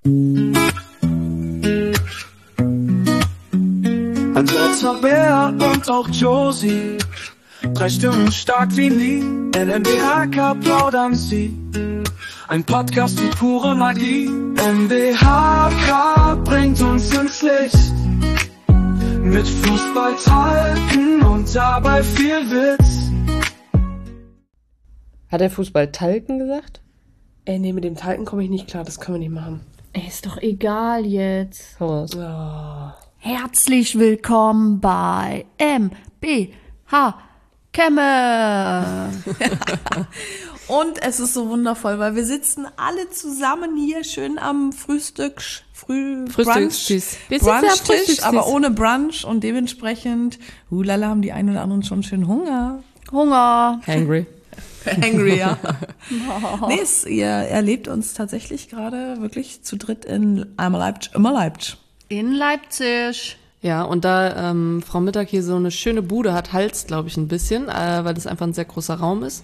Andrea, Bea und auch Josie, 3 Stimmen stark wie nie. NMBHK plaudern sie, ein Podcast wie pure Magie. NMBHK bringt uns ins Licht, mit Fußball talken und dabei viel Witz. Hat er Fußball talken gesagt? Nee, mit dem Talken komme ich nicht klar, das können wir nicht machen. Ist doch egal jetzt. Raus. Oh. Herzlich willkommen bei MBH Kemme. Und es ist so wundervoll, weil wir sitzen alle zusammen hier schön am Frühstückstisch, aber ohne Brunch und dementsprechend, haben die einen oder anderen schon schön Hunger. Hangry. Hangry, ja. Nee, ihr erlebt uns tatsächlich gerade wirklich zu dritt in einmal Leipzig, immer Leipzig. In Leipzig. Ja, und da Frau Mittag hier so eine schöne Bude hat, halt's, glaube ich, ein bisschen, weil das einfach ein sehr großer Raum ist.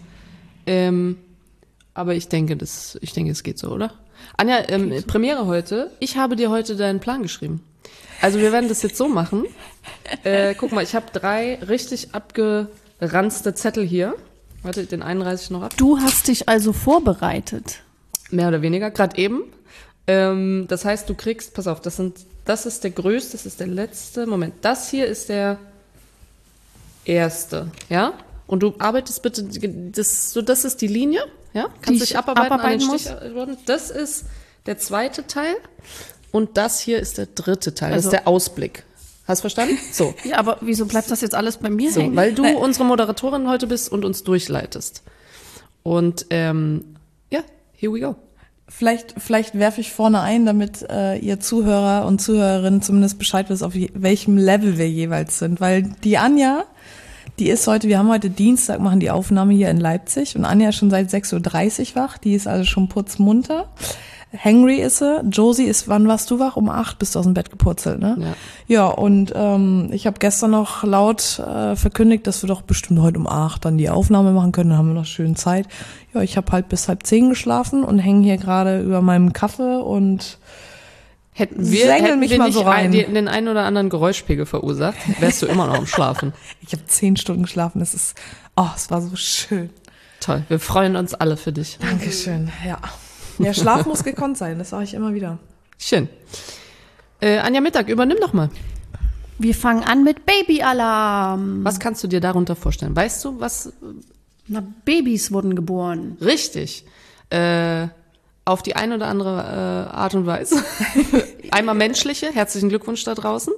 Aber ich denke, es geht so, oder? Anja, Premiere heute. Ich habe dir heute deinen Plan geschrieben. Also wir werden das jetzt so machen. Guck mal, ich habe 3 richtig abgeranzte Zettel hier. Warte, den einen reiße ich noch ab. Du hast dich also vorbereitet. Mehr oder weniger, gerade eben. Das heißt, du kriegst, pass auf, das ist der größte, das ist der letzte. Moment, das hier ist der erste, ja? Und du arbeitest bitte, das ist die Linie, ja? Kannst dich abarbeiten an den Stichworten. Das ist der zweite Teil und das hier ist der dritte Teil, das ist der Ausblick. Hast du verstanden? So. Ja, aber wieso bleibt das jetzt alles bei mir so, hängen? weil du unsere Moderatorin heute bist und uns durchleitest. Und here we go. Vielleicht werfe ich vorne ein, damit ihr Zuhörer und Zuhörerinnen zumindest Bescheid wisst, auf welchem Level wir jeweils sind. Weil die Anja, wir haben heute Dienstag, machen die Aufnahme hier in Leipzig und Anja ist schon seit 6.30 Uhr wach, die ist also schon putzmunter. Hangry ist sie. Josie ist, wann warst du wach? Um 8 bist du aus dem Bett gepurzelt, ne? Ja. Ja, und ich habe gestern noch laut verkündigt, dass wir doch bestimmt heute um 8 dann die Aufnahme machen können, dann haben wir noch schön Zeit. Ja, ich habe halt bis 9:30 geschlafen und hänge hier gerade über meinem Kaffee und hätten wir nicht so rein. Den einen oder anderen Geräuschpegel verursacht, wärst du immer noch am Schlafen. Ich habe 10 Stunden geschlafen, es war so schön. Toll, wir freuen uns alle für dich. Dankeschön, ja. Der Schlaf muss gekonnt sein, das sage ich immer wieder. Schön. Anja Mittag, übernimm doch mal. Wir fangen an mit Babyalarm. Was kannst du dir darunter vorstellen? Weißt du, was? Na, Babys wurden geboren. Richtig. Auf die eine oder andere Art und Weise. Einmal menschliche, herzlichen Glückwunsch da draußen.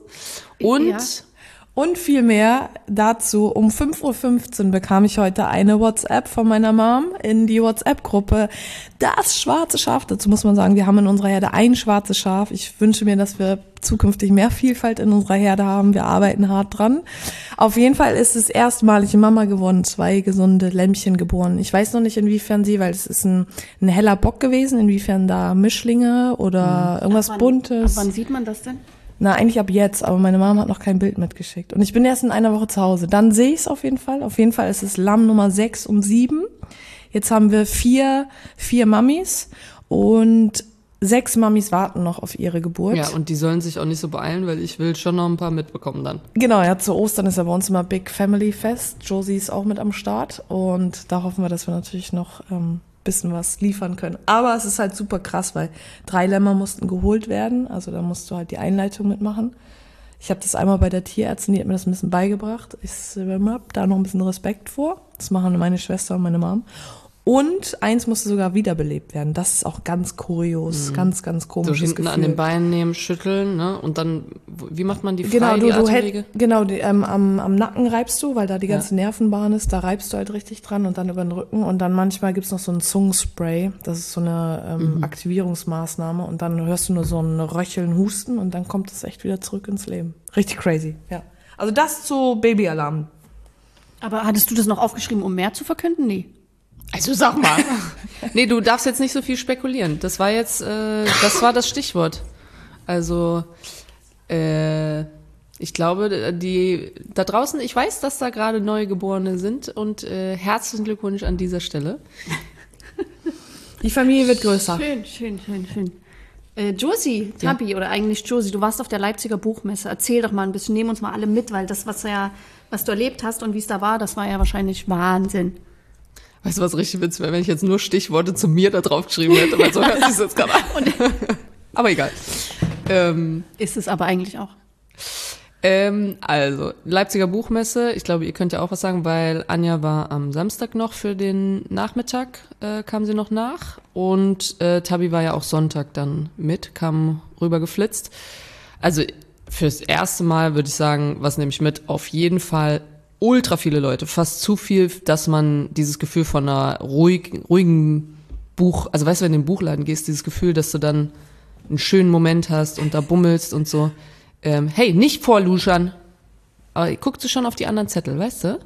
Und viel mehr dazu. Um 5:15 Uhr bekam ich heute eine WhatsApp von meiner Mom in die WhatsApp-Gruppe. Das schwarze Schaf, dazu muss man sagen, wir haben in unserer Herde ein schwarzes Schaf. Ich wünsche mir, dass wir zukünftig mehr Vielfalt in unserer Herde haben. Wir arbeiten hart dran. Auf jeden Fall ist es erstmalig Mama geworden, 2 gesunde Lämmchen geboren. Ich weiß noch nicht, inwiefern weil es ist ein heller Bock gewesen, inwiefern da Mischlinge oder irgendwas Buntes. Ab wann sieht man das denn? Na, eigentlich ab jetzt, aber meine Mama hat noch kein Bild mitgeschickt. Und ich bin erst in einer Woche zu Hause. Dann sehe ich es auf jeden Fall. Auf jeden Fall ist es Lamm Nummer 6 und 7. Jetzt haben wir 4 Mammis und 6 Mammis warten noch auf ihre Geburt. Ja, und die sollen sich auch nicht so beeilen, weil ich will schon noch ein paar mitbekommen dann. Genau, ja, zu Ostern ist ja bei uns immer Big Family Fest. Josie ist auch mit am Start und da hoffen wir, dass wir natürlich noch bisschen was liefern können. Aber es ist halt super krass, weil 3 Lämmer mussten geholt werden. Also da musst du halt die Einleitung mitmachen. Ich habe das einmal bei der Tierärztin, die hat mir das ein bisschen beigebracht. Ich habe da noch ein bisschen Respekt vor. Das machen meine Schwester und meine Mom. Und eins musste sogar wiederbelebt werden. Das ist auch ganz kurios, ganz, ganz komisches so hinten Gefühl. An den Beinen nehmen, schütteln, ne? Und dann, wie macht man die frei, die Atemwege? Am Nacken reibst du, weil da die ganze Nervenbahn ist. Da reibst du halt richtig dran und dann über den Rücken. Und dann manchmal gibt's noch so ein Zungenspray. Das ist so eine Aktivierungsmaßnahme. Und dann hörst du nur so ein Röcheln, Husten und dann kommt es echt wieder zurück ins Leben. Richtig crazy, ja. Also das zu Babyalarm. Aber hattest du das noch aufgeschrieben, um mehr zu verkünden? Nee. Also sag mal. Nee, du darfst jetzt nicht so viel spekulieren. Das war jetzt, das war das Stichwort. Also, ich glaube, die da draußen, ich weiß, dass da gerade Neugeborene sind und herzlichen Glückwunsch an dieser Stelle. Die Familie wird größer. Schön. Josie, Tabi, oder eigentlich Josie, du warst auf der Leipziger Buchmesse. Erzähl doch mal ein bisschen, nehm uns mal alle mit, weil das, was du erlebt hast und wie es da war, das war ja wahrscheinlich Wahnsinn. Weißt du, was richtig witzig wäre, wenn ich jetzt nur Stichworte zu mir da drauf geschrieben hätte, weil so hört sich jetzt gerade an. Aber egal. Ist es aber eigentlich auch. Also, Leipziger Buchmesse, ich glaube, ihr könnt ja auch was sagen, weil Anja war am Samstag noch für den Nachmittag, kam sie noch nach und Tabi war ja auch Sonntag dann mit, kam rüber geflitzt. Also fürs erste Mal würde ich sagen, was nehme ich mit? Auf jeden Fall ultra viele Leute, fast zu viel, dass man dieses Gefühl von einer ruhigen Buch, also weißt du, wenn du in den Buchladen gehst, dieses Gefühl, dass du dann einen schönen Moment hast und da bummelst und so. Hey, nicht vorluschern. Aber guckst du schon auf die anderen Zettel, weißt du?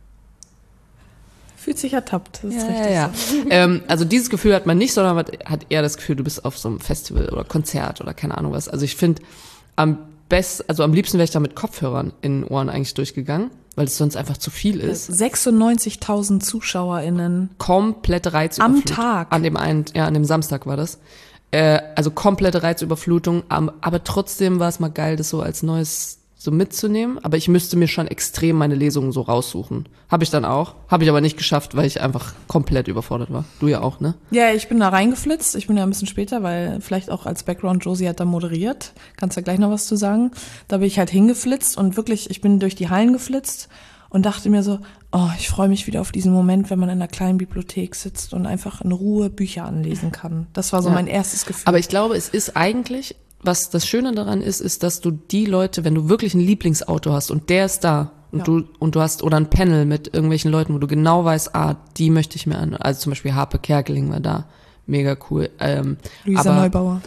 Fühlt sich ertappt, das ist Ja, richtig. ja. So. Also dieses Gefühl hat man nicht, sondern man hat eher das Gefühl, du bist auf so einem Festival oder Konzert oder keine Ahnung was. Also ich finde, am liebsten wäre ich da mit Kopfhörern in den Ohren eigentlich durchgegangen, weil es sonst einfach zu viel ist. 96.000 ZuschauerInnen. Komplette Reizüberflutung. Am Tag? An dem Samstag war das. Also komplette Reizüberflutung, aber trotzdem war es mal geil, das so als Neues so mitzunehmen. Aber ich müsste mir schon extrem meine Lesungen so raussuchen. Habe ich dann auch. Habe ich aber nicht geschafft, weil ich einfach komplett überfordert war. Du ja auch, ne? Ja, ich bin da reingeflitzt. Ich bin ja ein bisschen später, weil vielleicht auch als Background Josie hat da moderiert. Kannst ja gleich noch was zu sagen. Da bin ich halt hingeflitzt und wirklich, ich bin durch die Hallen geflitzt und dachte mir so, oh, ich freue mich wieder auf diesen Moment, wenn man in einer kleinen Bibliothek sitzt und einfach in Ruhe Bücher anlesen kann. Das war so mein erstes Gefühl. Aber ich glaube, es ist eigentlich, was das Schöne daran ist, dass du die Leute, wenn du wirklich ein Lieblingsautor hast und der ist da und du hast oder ein Panel mit irgendwelchen Leuten, wo du genau weißt, die möchte ich mir an. Also zum Beispiel Harpe Kerkeling war da. Mega cool. Luisa Neubauer.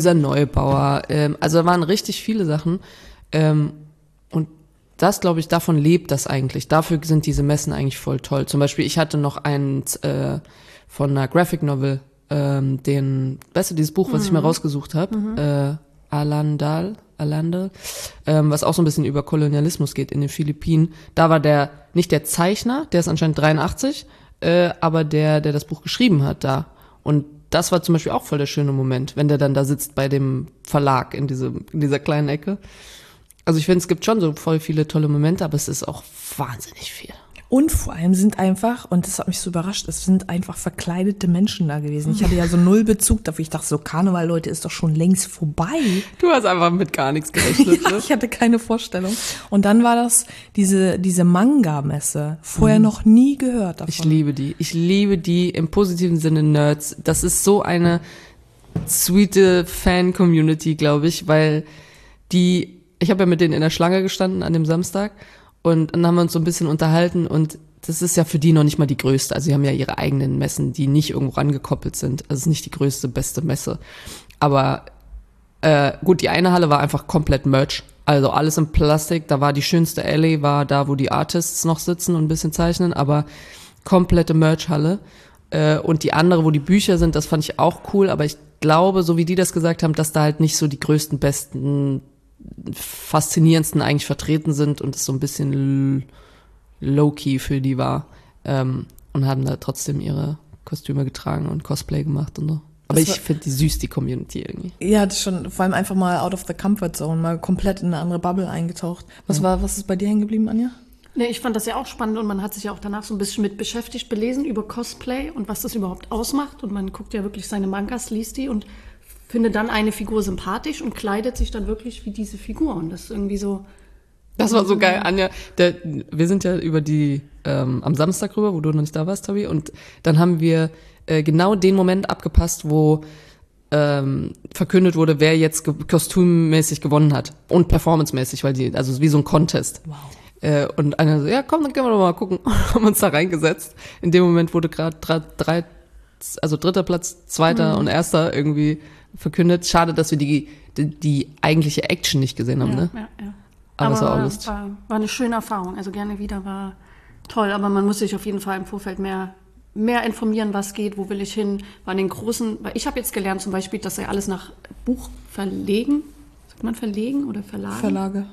Also da waren richtig viele Sachen. Und das, glaube ich, davon lebt das eigentlich. Dafür sind diese Messen eigentlich voll toll. Zum Beispiel, ich hatte noch eins von einer Graphic Novel, weißt du, dieses Buch, was ich mir rausgesucht habe, Alandal, was auch so ein bisschen über Kolonialismus geht in den Philippinen. Da war nicht der Zeichner, der ist anscheinend 83, aber der das Buch geschrieben hat da. Und das war zum Beispiel auch voll der schöne Moment, wenn der dann da sitzt bei dem Verlag in dieser kleinen Ecke. Also ich finde, es gibt schon so voll viele tolle Momente, aber es ist auch wahnsinnig viel. Und vor allem sind einfach, und das hat mich so überrascht, es sind einfach verkleidete Menschen da gewesen. Ich hatte ja so null Bezug dafür. Ich dachte so, Karneval, Leute, ist doch schon längst vorbei. Du hast einfach mit gar nichts gerechnet. Ja, ich hatte keine Vorstellung. Und dann war das diese Manga-Messe. Vorher noch nie gehört davon. Ich liebe die im positiven Sinne Nerds. Das ist so eine sweete Fan-Community, glaube ich, weil ich habe ja mit denen in der Schlange gestanden an dem Samstag und dann haben wir uns so ein bisschen unterhalten und das ist ja für die noch nicht mal die größte. Also sie haben ja ihre eigenen Messen, die nicht irgendwo rangekoppelt sind. Also es ist nicht die größte, beste Messe. Aber gut, die eine Halle war einfach komplett Merch. Also alles in Plastik. Da war die schönste Alley, war da, wo die Artists noch sitzen und ein bisschen zeichnen, aber komplette Merch-Halle. Und die andere, wo die Bücher sind, das fand ich auch cool. Aber ich glaube, so wie die das gesagt haben, dass da halt nicht so die größten, besten, faszinierendsten eigentlich vertreten sind und es so ein bisschen low-key für die war und haben da trotzdem ihre Kostüme getragen und Cosplay gemacht und so. Aber ich finde die süß, die Community irgendwie. Ja, das schon, vor allem einfach mal out of the comfort zone, mal komplett in eine andere Bubble eingetaucht. Was ist bei dir hängen geblieben, Anja? Nee, ich fand das ja auch spannend und man hat sich ja auch danach so ein bisschen mit beschäftigt, belesen über Cosplay und was das überhaupt ausmacht und man guckt ja wirklich seine Mangas, liest die und findet dann eine Figur sympathisch und kleidet sich dann wirklich wie diese Figur und das ist irgendwie so. Das war so geil, Anja. Wir sind ja über am Samstag rüber, wo du noch nicht da warst, Tobi, und dann haben wir genau den Moment abgepasst, wo verkündet wurde, wer jetzt kostümmäßig gewonnen hat und performancemäßig, also wie so ein Contest. Wow. Und Anja so, ja komm, dann können wir doch mal gucken. Haben uns da reingesetzt. In dem Moment wurde gerade dritter Platz, zweiter und erster irgendwie verkündet. Schade, dass wir die eigentliche Action nicht gesehen haben, ne? Ja. Aber es war auch lustig. War eine schöne Erfahrung. Also gerne wieder, war toll. Aber man muss sich auf jeden Fall im Vorfeld mehr informieren, was geht, wo will ich hin. Weil ich habe jetzt gelernt zum Beispiel, dass ja alles nach Buchverlegen, sagt man verlegen oder Verlagen? Verlage.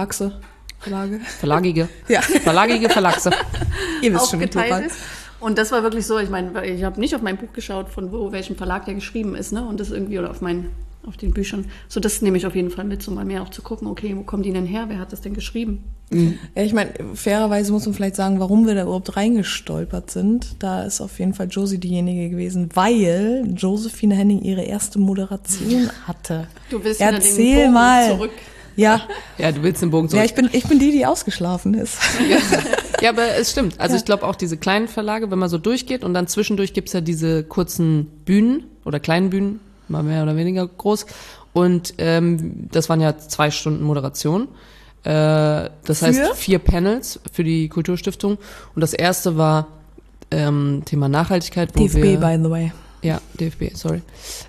Verlagige. Ja. Verlagige Verlagse. Ihr wisst schon, aufgeteilt ist. Und das war wirklich so, ich meine, ich habe nicht auf mein Buch geschaut, von welchem Verlag der geschrieben ist, ne? Und das irgendwie, oder auf mein auf den Büchern. So, das nehme ich auf jeden Fall mit, so mal mehr auch zu gucken, okay, wo kommen die denn her? Wer hat das denn geschrieben? Ja, ich meine, fairerweise muss man vielleicht sagen, warum wir da überhaupt reingestolpert sind. Da ist auf jeden Fall Josie diejenige gewesen, weil Josephine Henning ihre erste Moderation hatte. Du willst wieder den Erzähl Bogen mal. zurück. Ja, Ja, du willst den Bogen zurück. ja, ich bin die ausgeschlafen ist. Ja, aber es stimmt. Also ich glaube auch diese kleinen Verlage, wenn man so durchgeht und dann zwischendurch gibt's ja diese kurzen Bühnen oder kleinen Bühnen, mal mehr oder weniger groß. Und das waren ja 2 Stunden Moderation. Das heißt 4 Panels für die Kulturstiftung. Und das erste war Thema Nachhaltigkeit. Wo DFB, by the way. Ja, DFB, sorry.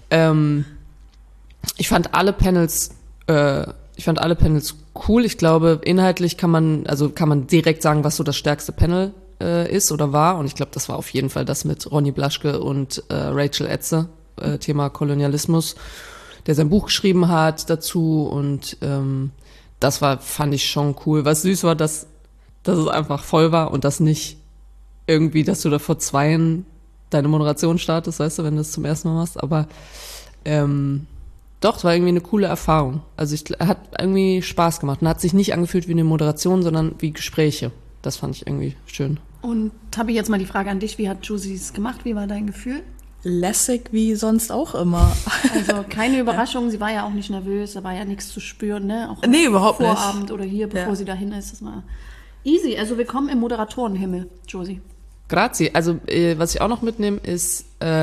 Ich fand alle Panels cool. Ich glaube, inhaltlich kann man direkt sagen, was so das stärkste Panel ist oder war. Und ich glaube, das war auf jeden Fall das mit Ronny Blaschke und Rachel Etze, Thema Kolonialismus, der sein Buch geschrieben hat dazu. Und das fand ich schon cool. Was süß war, dass es einfach voll war und das nicht irgendwie, dass du da vor 2 deine Moderation startest, weißt du, wenn du das zum ersten Mal machst. Aber doch, es war irgendwie eine coole Erfahrung. Also hat irgendwie Spaß gemacht und hat sich nicht angefühlt wie eine Moderation, sondern wie Gespräche. Das fand ich irgendwie schön. Und habe ich jetzt mal die Frage an dich, wie hat Josie es gemacht? Wie war dein Gefühl? Lässig wie sonst auch immer. Also keine Überraschung, sie war ja auch nicht nervös, da war ja nichts zu spüren, ne? Auch Nee, überhaupt nicht. Vorabend oder hier, bevor sie dahin ist. Das war easy. Also willkommen im Moderatorenhimmel, Josie. Grazie. Also was ich auch noch mitnehme, ist,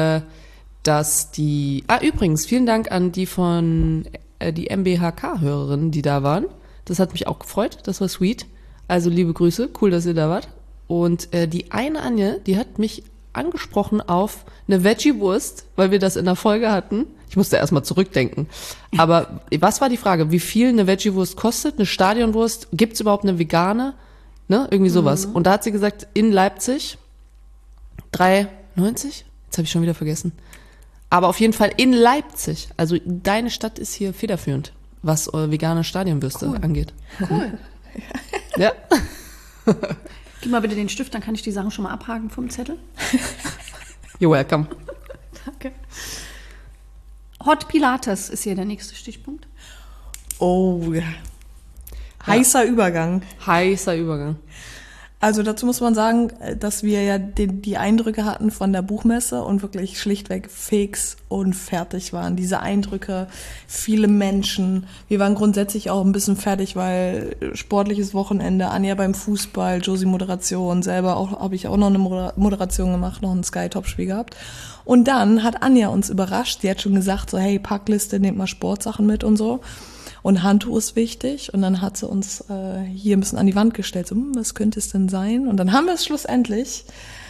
dass übrigens, vielen Dank an die die MBHK-Hörerinnen, die da waren. Das hat mich auch gefreut, das war sweet. Also liebe Grüße, cool, dass ihr da wart. Und die eine Anja, die hat mich angesprochen auf eine Veggie-Wurst, weil wir das in der Folge hatten. Ich musste erstmal zurückdenken. Aber was war die Frage? Wie viel eine Veggie-Wurst kostet? Eine Stadionwurst? Gibt's überhaupt eine vegane? Ne? Irgendwie sowas. Und da hat sie gesagt, in Leipzig 3,90? Jetzt habe ich schon wieder vergessen. Aber auf jeden Fall in Leipzig. Also deine Stadt ist hier federführend, was vegane Stadionwürste angeht. Cool. Ja. Gib mal bitte den Stift, dann kann ich die Sachen schon mal abhaken vom Zettel. You're welcome. Danke. Hot Pilates ist hier der nächste Stichpunkt. Oh, ja. Heißer Übergang. Heißer Übergang. Also dazu muss man sagen, dass wir ja die Eindrücke hatten von der Buchmesse und wirklich schlichtweg fix und fertig waren. Diese Eindrücke, viele Menschen. Wir waren grundsätzlich auch ein bisschen fertig, weil sportliches Wochenende, Anja beim Fußball, Josie Moderation, selber habe ich auch noch eine Moderation gemacht, noch ein Sky-Top-Spiel gehabt. Und dann hat Anja uns überrascht. Sie hat schon gesagt, so hey, Packliste, nehmt mal Sportsachen mit und so. Und Handtuch ist wichtig. Und dann hat sie uns hier ein bisschen an die Wand gestellt. So, was könnte es denn sein? Und dann haben wir es schlussendlich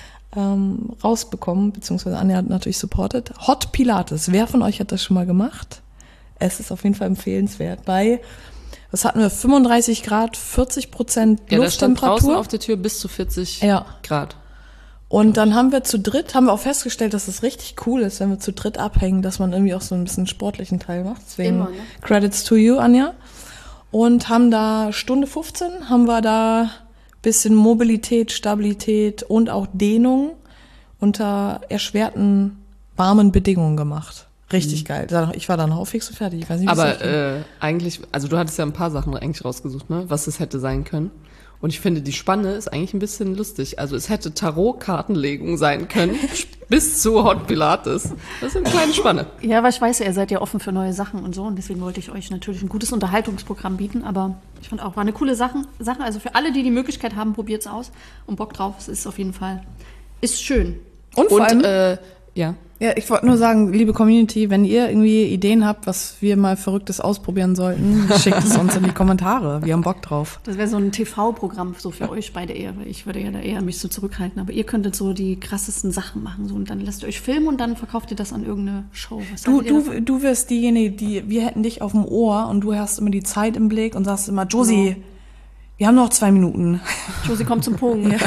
rausbekommen, beziehungsweise Anja hat natürlich supportet. Hot Pilates. Wer von euch hat das schon mal gemacht? Es ist auf jeden Fall empfehlenswert. Was hatten wir? 35 Grad, 40% Lufttemperatur. Ja, da stand draußen auf der Tür bis zu 40 Grad. Und dann haben wir auch festgestellt, dass es richtig cool ist, wenn wir zu dritt abhängen, dass man irgendwie auch so ein bisschen sportlichen Teil macht. Deswegen Immer, ne? Credits to you, Anja. Und haben da Stunde 15, haben wir da bisschen Mobilität, Stabilität und auch Dehnung unter erschwerten, warmen Bedingungen gemacht. Richtig geil. Ich war dann auch fix und fertig. Ich weiß nicht, Aber eigentlich, also du hattest ja ein paar Sachen eigentlich rausgesucht, ne, was es hätte sein können. Und ich finde, die Spanne ist eigentlich ein bisschen lustig. Also es hätte Tarot-Kartenlegung sein können, bis zu Hot Pilates. Das ist eine kleine Spanne. Ja, weil ich weiß ja, ihr seid ja offen für neue Sachen und so. Und deswegen wollte ich euch natürlich ein gutes Unterhaltungsprogramm bieten. Aber ich fand auch, war eine coole Sache. Also für alle, die die Möglichkeit haben, probiert's aus. Und Bock drauf, es ist auf jeden Fall, ist schön. Und vor allem, ja. Ja, ich wollte nur sagen, liebe Community, wenn ihr irgendwie Ideen habt, was wir mal Verrücktes ausprobieren sollten, schickt es uns in die Kommentare. Wir haben Bock drauf. Das wäre so ein TV-Programm so für euch beide eher, weil ich würde ja da eher mich so zurückhalten. Aber ihr könntet so die krassesten Sachen machen. So, und dann lasst ihr euch filmen und dann verkauft ihr das an irgendeine Show. Was haltet ihr davon? Du wirst diejenige, wir hätten dich auf dem Ohr und du hast immer die Zeit im Blick und sagst immer, Josie, wir haben noch 2 Minuten. Josie kommt zum Punkt.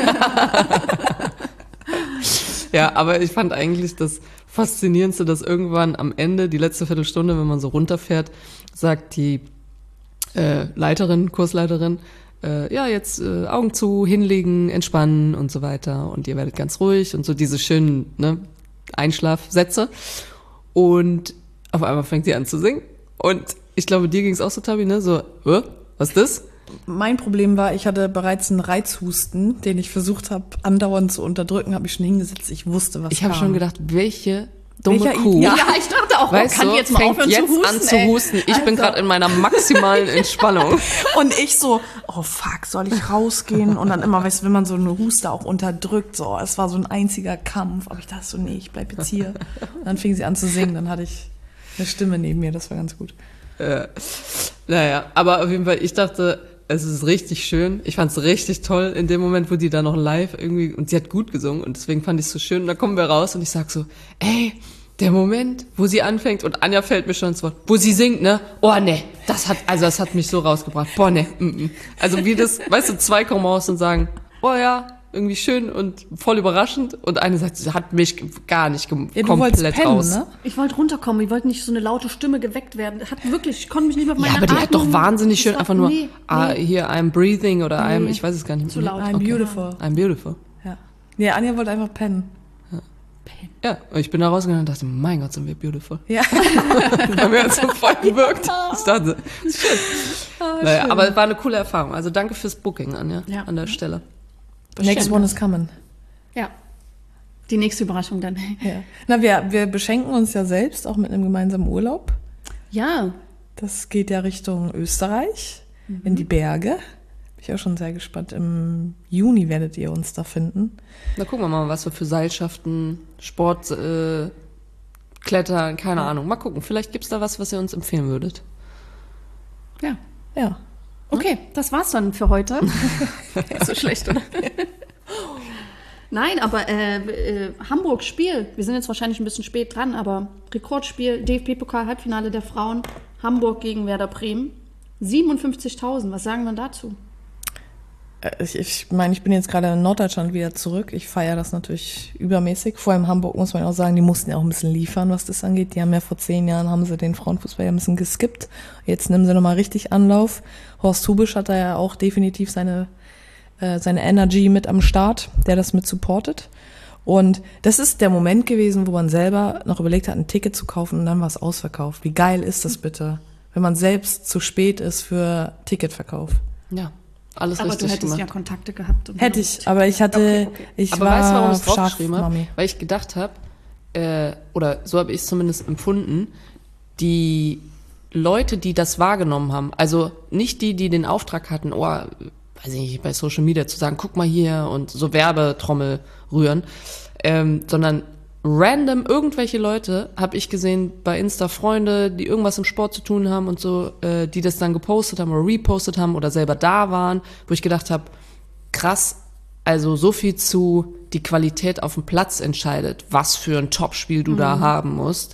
Ja, aber ich fand eigentlich das Faszinierendste, dass irgendwann am Ende, die letzte Viertelstunde, wenn man so runterfährt, sagt die Kursleiterin, ja, jetzt Augen zu, hinlegen, entspannen und so weiter und ihr werdet ganz ruhig und so diese schönen Einschlafsätze. Und auf einmal fängt sie an zu singen. Und ich glaube, dir ging es auch so, Tabi, ne? So, was ist das? Mein Problem war, ich hatte bereits einen Reizhusten, den ich versucht habe, andauernd zu unterdrücken, habe mich schon hingesetzt. Ich wusste, was Ich habe kam. schon gedacht, welche dumme Welcher Kuh. Ja. Ja, ich dachte auch, Weißt kann du, die jetzt mal fängt aufhören jetzt zu husten, an zu ey. husten. Ich bin gerade in meiner maximalen Entspannung. Und ich so, oh fuck, soll ich rausgehen? Und dann immer, weißt du, wenn man so eine Huste auch unterdrückt, so, es war so ein einziger Kampf. Aber ich dachte so, nee, ich bleib jetzt hier. Und dann fing sie an zu singen, dann hatte ich eine Stimme neben mir, das war ganz gut. Naja, aber auf jeden Fall, ich dachte, es ist richtig schön. Ich fand es richtig toll in dem Moment, wo die da noch live irgendwie, und sie hat gut gesungen und deswegen fand ich es so schön. Und dann kommen wir raus und ich sag so, ey, der Moment, wo sie anfängt und Anja fällt mir schon ins Wort, wo sie singt, ne? Oh, ne, das hat mich so rausgebracht. Boah, ne, Also wie das, weißt du, zwei kommen raus und sagen, oh ja, irgendwie schön und voll überraschend. Und eine sagt, sie hat mich gar nicht Ja, du wolltest komplett pennen, raus. ne? Ich wollte runterkommen, ich wollte nicht so eine laute Stimme geweckt werden. Ich konnte mich nicht mehr auf meine Ja, aber die hat doch Atmung- wahnsinnig Das schön war- einfach nur, nee. hier, I'm breathing oder Nee. ich weiß es gar nicht. Zu laut. I'm beautiful. I'm beautiful. Ja. Nee, Anja wollte einfach pennen. Ja, und ich bin da rausgegangen und dachte, mein Gott, sind wir beautiful. Ja. Bei mir hat es so voll gewirkt. Ich dachte, shit. Naja, aber es war eine coole Erfahrung. Also danke fürs Booking, Anja, Ja. an der Stelle. Next one is coming. Ja. Die nächste Überraschung dann. Ja. Na, wir beschenken uns ja selbst auch mit einem gemeinsamen Urlaub. Ja. Das geht ja Richtung Österreich, in die Berge. Bin ich auch schon sehr gespannt. Im Juni werdet ihr uns da finden. Na, gucken wir mal, was wir für Seilschaften, Sport, Klettern, keine Ahnung. Mal gucken, vielleicht gibt's da was ihr uns empfehlen würdet. Ja. Ja. Okay, das war's dann für heute. Ist so schlecht, oder? Nein, aber Hamburg Spiel. Wir sind jetzt wahrscheinlich ein bisschen spät dran, aber Rekordspiel, DFB-Pokal, Halbfinale der Frauen, Hamburg gegen Werder Bremen. 57.000, was sagen wir dazu? Ich meine, ich bin jetzt gerade in Norddeutschland wieder zurück. Ich feiere das natürlich übermäßig. Vor allem Hamburg muss man auch sagen, die mussten ja auch ein bisschen liefern, was das angeht. Die haben ja vor 10 Jahren, haben sie den Frauenfußball ja ein bisschen geskippt. Jetzt nehmen sie nochmal richtig Anlauf. Horst Hubisch hat da ja auch definitiv seine Energy mit am Start, der das mit supportet. Und das ist der Moment gewesen, wo man selber noch überlegt hat, ein Ticket zu kaufen und dann war es ausverkauft. Wie geil ist das bitte, wenn man selbst zu spät ist für Ticketverkauf? Ja, alles Aber richtig du hättest gemacht. ja Kontakte gehabt. und- Hätte ich, aber ich hatte, Okay. ich Aber war weißt du, warum ich es scharf, draufgeschrieben habe? Mami. Weil ich gedacht habe, oder so habe ich es zumindest empfunden, die Leute, die das wahrgenommen haben, also nicht die den Auftrag hatten, weiß ich nicht, bei Social Media zu sagen, guck mal hier und so Werbetrommel rühren, sondern random irgendwelche Leute habe ich gesehen bei Insta, Freunde, die irgendwas im Sport zu tun haben und so, die das dann gepostet haben oder repostet haben oder selber da waren, wo ich gedacht habe, krass, also so viel zu die Qualität auf dem Platz entscheidet, was für ein Topspiel du da haben musst,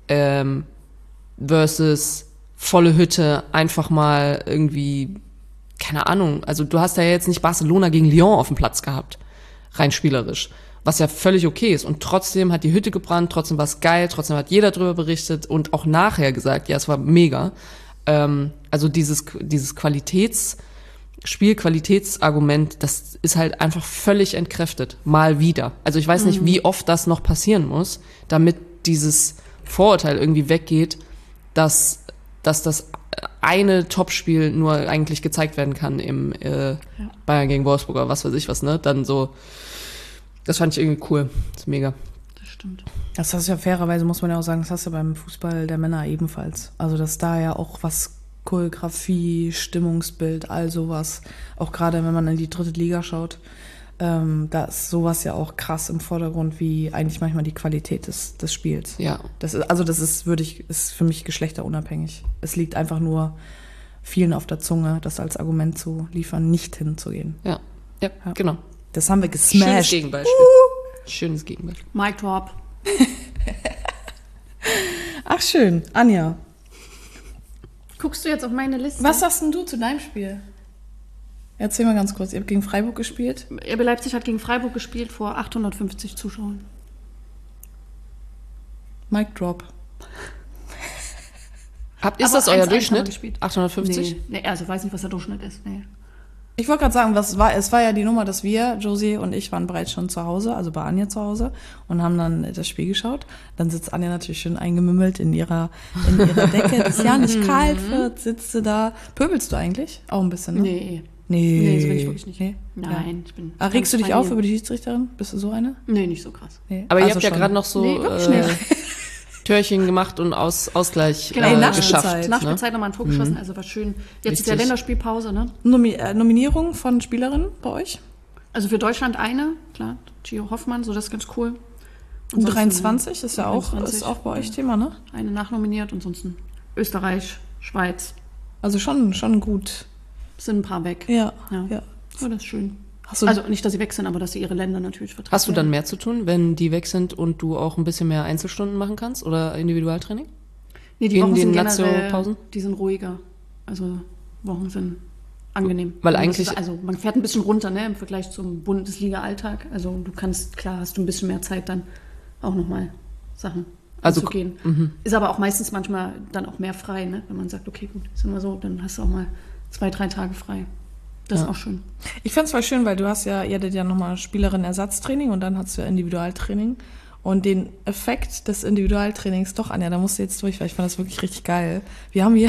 versus volle Hütte, einfach mal irgendwie, keine Ahnung, also du hast ja jetzt nicht Barcelona gegen Lyon auf dem Platz gehabt, rein spielerisch, was ja völlig okay ist und trotzdem hat die Hütte gebrannt, trotzdem war es geil, trotzdem hat jeder drüber berichtet und auch nachher gesagt, ja, es war mega, also dieses Qualitätsargument, das ist halt einfach völlig entkräftet, mal wieder. Also ich weiß nicht, wie oft das noch passieren muss, damit dieses Vorurteil irgendwie weggeht, dass das eine Topspiel nur eigentlich gezeigt werden kann im Bayern gegen Wolfsburg oder was weiß ich was, ne? Dann so, das fand ich irgendwie cool. Das ist mega. Das stimmt. Das hast du ja fairerweise, muss man ja auch sagen, das hast du beim Fußball der Männer ebenfalls. Also dass da ja auch was Choreografie, Stimmungsbild, all sowas, auch gerade wenn man in die 3. Liga schaut, da ist sowas ja auch krass im Vordergrund, wie eigentlich manchmal die Qualität des Spiels. Ja. Das ist für mich geschlechterunabhängig. Es liegt einfach nur vielen auf der Zunge, das als Argument zu liefern, nicht hinzugehen. Ja, genau. Das haben wir Schönes gesmashed. Gegenbeispiel. Schönes Gegenbeispiel. Mic drop. Ach schön, Anja. Guckst du jetzt auf meine Liste? Was sagst denn du zu deinem Spiel? Erzähl mal ganz kurz, ihr habt gegen Freiburg gespielt? RB Leipzig hat gegen Freiburg gespielt vor 850 Zuschauern. Mic drop. Ist Aber das euer 1-1 haben wir Durchschnitt? gespielt. 850? Nee, also weiß nicht, was der Durchschnitt ist. Nee. Ich wollte gerade sagen, es war ja die Nummer, dass Josie und ich waren bereits schon zu Hause, also bei Anja zu Hause und haben dann das Spiel geschaut. Dann sitzt Anja natürlich schön eingemümmelt in ihrer Decke, dass ja nicht kalt wird, sitzt sie da. Pöbelst du eigentlich? Auch ein bisschen, ne? Nee, das bin ich wirklich nicht. Nee? Nein, ich bin. Regst du dich auf über die Schiedsrichterin? Bist du so eine? Nee, nicht so krass. Nee. Aber ihr Also habt ja schon. gerade noch so Nee, wirklich nicht. Türchen gemacht und Ausgleich Genau, geschafft. Nachspielzeit. Nachspielzeit nochmal ein Tor geschossen, also war schön. Jetzt ist ja Richtig. Länderspielpause, ne? Nominierung von Spielerinnen bei euch? Also für Deutschland eine, klar, Gio Hoffmann, so das ist ganz cool. Ansonsten, U23 ist ja auch, ist auch bei euch Thema, ne? Eine nachnominiert, ansonsten Österreich, Schweiz, Also schon gut. sind ein paar weg. Ja. Ja, das ist schön. Hast du, Also nicht, dass sie weg sind, aber dass sie ihre Länder natürlich vertreten. Hast du dann mehr zu tun, wenn die weg sind und du auch ein bisschen mehr Einzelstunden machen kannst oder Individualtraining? Nee, die in Wochen den sind generell, Nazio-Pausen? die sind ruhiger. Also Wochen sind angenehm. Weil Und das eigentlich- ist, also man fährt ein bisschen runter, ne, im Vergleich zum Bundesliga-Alltag. Also du kannst, klar, hast du ein bisschen mehr Zeit dann auch nochmal Sachen Also, anzugehen. Ist aber auch meistens manchmal dann auch mehr frei, ne? Wenn man sagt, okay, gut, ist immer so, dann hast du auch mal 2-3 Tage frei. Das ist auch schön. ich fand's voll schön, weil ihr hattet ja nochmal Spielerin-Ersatztraining und dann hast du ja Individualtraining. Und den Effekt des Individualtrainings, doch, Anja, da musst du jetzt durch, weil ich fand das wirklich richtig geil. Wir haben hier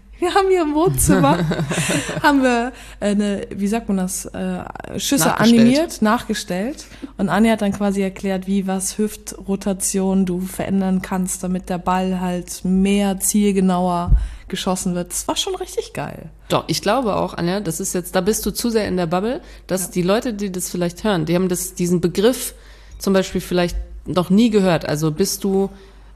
im Wohnzimmer, haben wir wie sagt man das, Schüsse Nachgestellt. animiert, nachgestellt. Und Anja hat dann quasi erklärt, wie was Hüftrotation du verändern kannst, damit der Ball halt mehr zielgenauer geschossen wird. Das war schon richtig geil. Doch, ich glaube auch, Anja, das ist jetzt, da bist du zu sehr in der Bubble, dass die Leute, die das vielleicht hören, die haben diesen Begriff zum Beispiel vielleicht noch nie gehört. Also bist du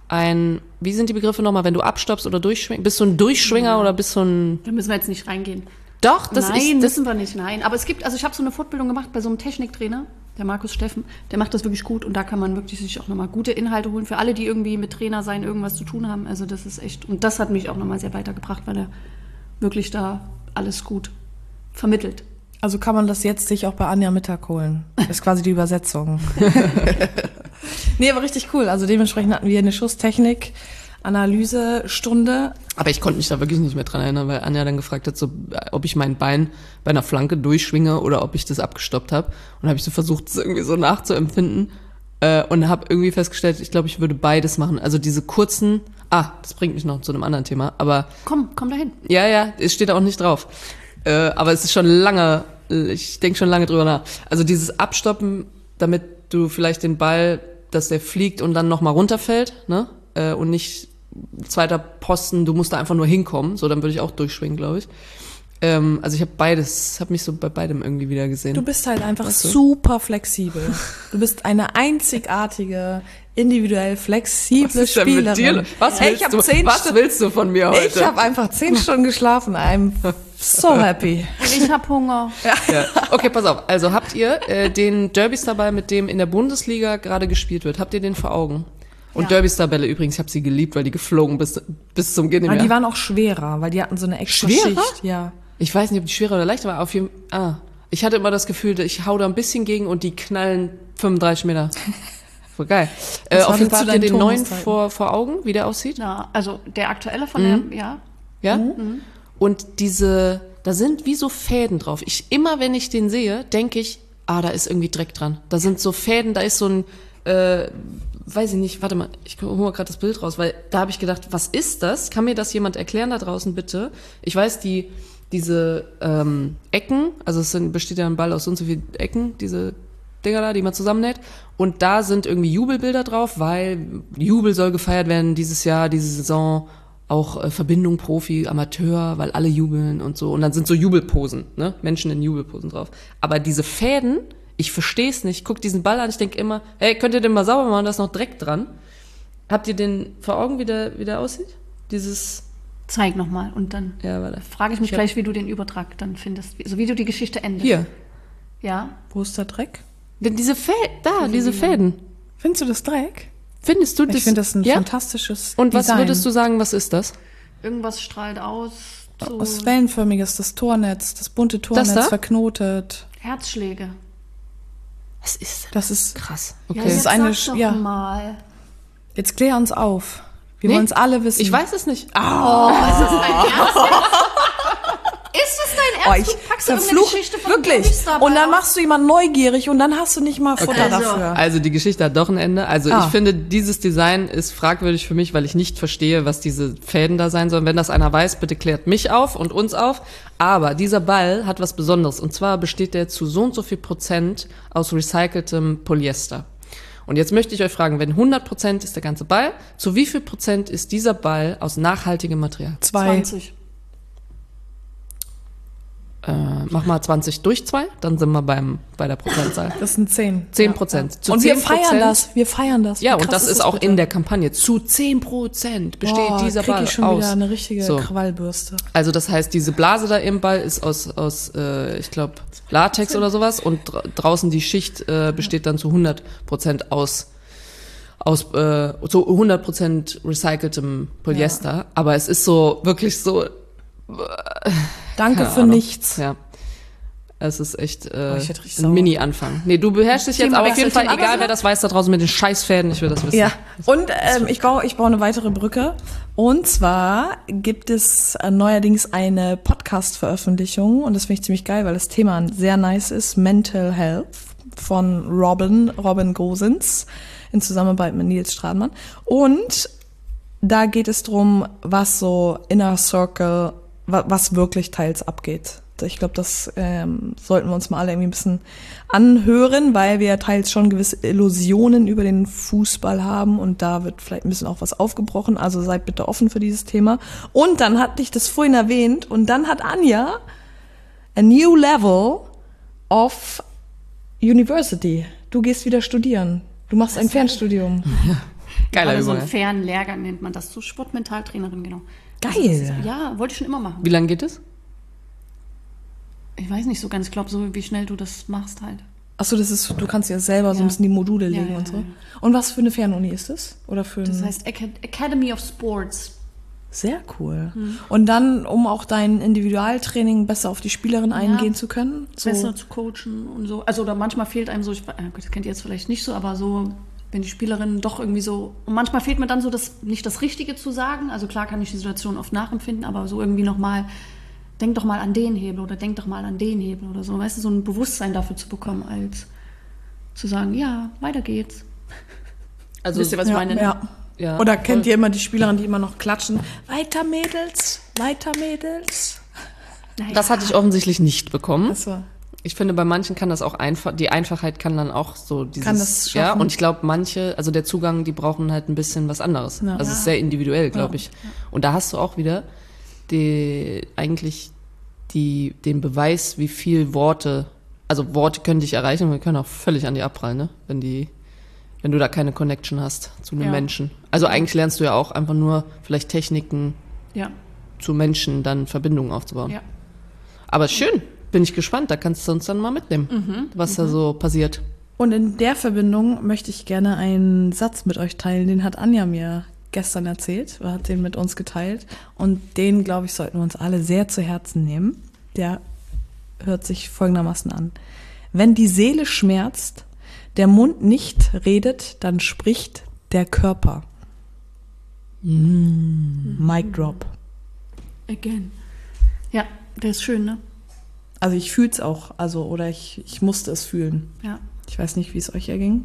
wie sind die Begriffe nochmal, wenn du abstoppst oder durchschwingst? Bist du ein Durchschwinger oder bist du ein... Da müssen wir jetzt nicht reingehen. Doch, das Nein, ist... müssen wir nicht, nein. Aber es gibt, also ich habe so eine Fortbildung gemacht bei so einem Techniktrainer, der Markus Steffen, der macht das wirklich gut und da kann man wirklich sich auch nochmal gute Inhalte holen für alle, die irgendwie mit Trainer sein irgendwas zu tun haben. Also das ist echt, und das hat mich auch nochmal sehr weitergebracht, weil er wirklich da alles gut vermittelt. Also kann man das jetzt sich auch bei Anja Mittag holen. Das ist quasi die Übersetzung. Nee, aber richtig cool. Also dementsprechend hatten wir eine Schusstechnik-Analysestunde. Aber ich konnte mich da wirklich nicht mehr dran erinnern, weil Anja dann gefragt hat, so, ob ich mein Bein bei einer Flanke durchschwinge oder ob ich das abgestoppt habe. Und habe ich so versucht, das irgendwie so nachzuempfinden und habe irgendwie festgestellt, ich glaube, ich würde beides machen. Also diese kurzen, das bringt mich noch zu einem anderen Thema, aber Komm dahin. ja, es steht da auch nicht drauf. Aber es ist schon lange, ich denke schon lange drüber nach. Also dieses Abstoppen, damit du vielleicht den Ball, dass der fliegt und dann nochmal runterfällt, ne? Und nicht zweiter Posten, du musst da einfach nur hinkommen. So, dann würde ich auch durchschwingen, glaube ich. Also ich habe mich so bei beidem irgendwie wieder gesehen. Du bist halt einfach Weißt du? super flexibel. Du bist eine einzigartige, individuell flexible Spielerin. Was Hey, was willst du von mir heute? Ich habe einfach 10 Stunden geschlafen. I'm so happy. Und ich habe Hunger. Ja. Okay, pass auf. Also habt ihr den Derby-Star-Ball, mit dem in der Bundesliga gerade gespielt wird, habt ihr den vor Augen? Und Ja. Derby-Star-Bälle übrigens, ich habe sie geliebt, weil die geflogen bis zum Gehen nicht Aber mehr. die waren auch schwerer, weil die hatten so eine extra Schwerer? Schicht. Ja. Ich weiß nicht, ob die schwerer oder leichter war. Auf jeden ich hatte immer das Gefühl, ich hau da ein bisschen gegen und die knallen 35 Meter. Voll geil. war Auf jeden mit Fall zu habt ihr deinen den neuen Turnuszeiten. vor Augen, wie der aussieht? Ja, also der aktuelle von der, ja. Ja? Und da sind wie so Fäden drauf. Immer wenn ich den sehe, denke ich, da ist irgendwie Dreck dran. Da sind so Fäden, da ist so ein, weiß ich nicht, warte mal, ich hole mal gerade das Bild raus, weil da habe ich gedacht, was ist das? Kann mir das jemand erklären da draußen, bitte? Ich weiß, diese Ecken, also besteht ja ein Ball aus so und so vielen Ecken, diese Dinger da, die man zusammennäht. Und da sind irgendwie Jubelbilder drauf, weil Jubel soll gefeiert werden dieses Jahr, diese Saison. Auch Verbindung Profi, Amateur, weil alle jubeln und so. Und dann sind so Jubelposen, ne? Menschen in Jubelposen drauf. Aber diese Fäden, ich verstehe es nicht. Guck diesen Ball an, ich denke immer, hey, könnt ihr den mal sauber machen, da ist noch Dreck dran. Habt ihr den vor Augen, wie der aussieht? Zeig nochmal und dann Ja, warte. frage ich mich gleich, wie du den Übertrag dann findest. Also wie du die Geschichte endest. Hier. Ja. Wo ist der Dreck? Denn diese Fäden. Findest du das Dreck? Findest du das? Ich finde das ein ja? fantastisches Und was Design. würdest du sagen, was ist das? Irgendwas strahlt aus. So Was wellenförmiges, das Tornetz, das bunte Tornetz da? verknotet. Herzschläge. Was ist das? Das ist, Krass. Ja, Okay. Das jetzt ist eine sag doch ja. mal. jetzt klär uns auf. Wir Nee, wollen es alle wissen. Ich weiß es nicht. Ist das dein Ernst? Packst du irgendeine verflucht, Geschichte von wirklich. Promis dabei Und dann auf? machst du jemanden neugierig und dann hast du nicht mal Futter dafür. Also die Geschichte hat doch ein Ende. Also ich finde, dieses Design ist fragwürdig für mich, weil ich nicht verstehe, was diese Fäden da sein sollen. Wenn das einer weiß, bitte klärt mich auf und uns auf. Aber dieser Ball hat was Besonderes. Und zwar besteht der zu so und so viel Prozent aus recyceltem Polyester. Und jetzt möchte ich euch fragen, wenn 100% ist der ganze Ball, zu wie viel Prozent ist dieser Ball aus nachhaltigem Material? 20. Mach mal 20 durch 2, dann sind wir bei der Prozentzahl. Das sind 10. 10%. Zu Und wir 10%. feiern das. Wir feiern das. Ja, Wie und krass das ist auch bitte? in der Kampagne. Zu 10% besteht dieser krieg Ball ich schon aus. wieder eine richtige So. Krawallbürste. Also das heißt, diese Blase da im Ball ist aus ich glaube, Latex oder sowas und draußen die Schicht besteht dann zu 100% aus zu 100% recyceltem Polyester. Aber es ist so, wirklich so, Danke keine für Ahnung. nichts. Ja. Es ist echt ich werd richtig ein sauer. Mini-Anfang. Nee, du beherrschst dich jetzt, Thema aber auf jeden wechselt. Fall, Aber egal so- wer das weiß da draußen mit den Scheißfäden, ich will das wissen. Ja, und ich baue eine weitere Brücke. Und zwar gibt es neuerdings eine Podcast-Veröffentlichung und das finde ich ziemlich geil, weil das Thema sehr nice ist. Mental Health von Robin Gosens in Zusammenarbeit mit Nils Stradmann. Und da geht es drum, was so Inner Circle, was wirklich teils abgeht. Ich glaube, das sollten wir uns mal alle irgendwie ein bisschen anhören, weil wir teils schon gewisse Illusionen über den Fußball haben und da wird vielleicht ein bisschen auch was aufgebrochen. Also seid bitte offen für dieses Thema. Und dann hatte ich das vorhin erwähnt und dann hat Anja a new level of university. Du gehst wieder studieren. Du machst ein Fernstudium. Geiler Also so Übung. einen fairen Lehrgang nennt man das. So Sportmentaltrainerin, genau. Geil. Also das ist, ja, wollte ich schon immer machen. Wie lange geht es? Ich weiß nicht so ganz, ich glaube, so wie schnell du das machst halt. Achso, du kannst ja selber so ein Ja. bisschen die Module Ja, legen ja, und so. ja. Und was für eine Fernuni ist das? Oder für Das ein heißt Academy of Sports. Sehr cool. Und dann, um auch dein Individualtraining besser auf die Spielerin eingehen zu können? So. Besser zu coachen und so. Also oder manchmal fehlt einem so, das kennt ihr jetzt vielleicht nicht so, aber so, wenn die Spielerin doch irgendwie so, und manchmal fehlt mir dann so nicht das Richtige zu sagen. Also klar kann ich die Situation oft nachempfinden, aber so irgendwie nochmal, denk doch mal an den Hebel oder denk doch mal an den Hebel oder so. Weißt du, so ein Bewusstsein dafür zu bekommen, als zu sagen, ja, weiter geht's. Also, Wisst ihr, was ich meine? ne? Ja. ja, Oder voll. kennt ihr immer die Spielerin, die immer noch klatschen? Weiter Mädels, weiter Mädels. Naja. Das hatte ich offensichtlich nicht bekommen. Achso. Ich finde, bei manchen kann das auch einfach, die Einfachheit kann dann auch so dieses, Kann das ja, schaffen. und ich glaube, manche, also der Zugang, die brauchen halt ein bisschen was anderes. Ja. Also es ist sehr individuell, glaube ich. Und da hast du auch wieder den Beweis, wie viel Worte können dich erreichen und wir können auch völlig an die abprallen, ne? Wenn du da keine Connection hast zu einem Ja. Menschen. Also eigentlich lernst du ja auch einfach nur vielleicht Techniken Ja, zu Menschen, dann Verbindungen aufzubauen. ja. Aber schön, bin ich gespannt, da kannst du uns dann mal mitnehmen, was da so passiert. Und in der Verbindung möchte ich gerne einen Satz mit euch teilen, den hat Anja mir gestern erzählt, hat den mit uns geteilt und den, glaube ich, sollten wir uns alle sehr zu Herzen nehmen. Der hört sich folgendermaßen an. Wenn die Seele schmerzt, der Mund nicht redet, dann spricht der Körper. Mic drop. Again. Ja, der ist schön, ne? Also ich fühle es auch, oder ich musste es fühlen. Ja. Ich weiß nicht, wie es euch erging.